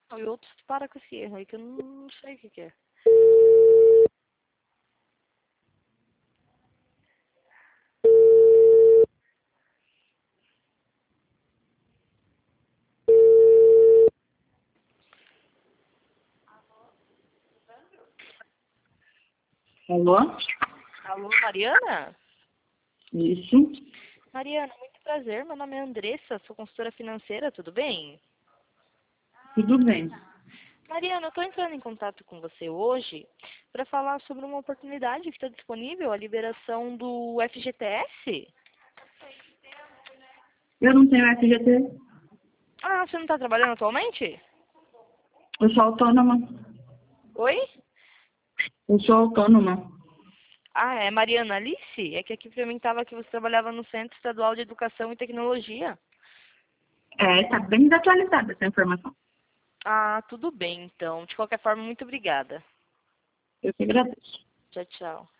E outros para com esse erro aí, que eu não sei o que é. Alô? Alô, Mariana? Isso. Mariana, muito prazer. Meu nome é Andressa, sou consultora financeira, tudo bem? Tudo bem. Mariana, eu estou entrando em contato com você hoje para falar sobre uma oportunidade que está disponível, a liberação do FGTS. Eu não tenho FGT. Ah, você não está trabalhando atualmente? Eu sou autônoma. Oi? Eu sou autônoma. Ah, é Mariana Alice? É que aqui para mim estava que você trabalhava no Centro Estadual de Educação e Tecnologia. Tá bem desatualizada essa informação. Ah, tudo bem então. De qualquer forma, muito obrigada. Eu que agradeço. Tchau, tchau.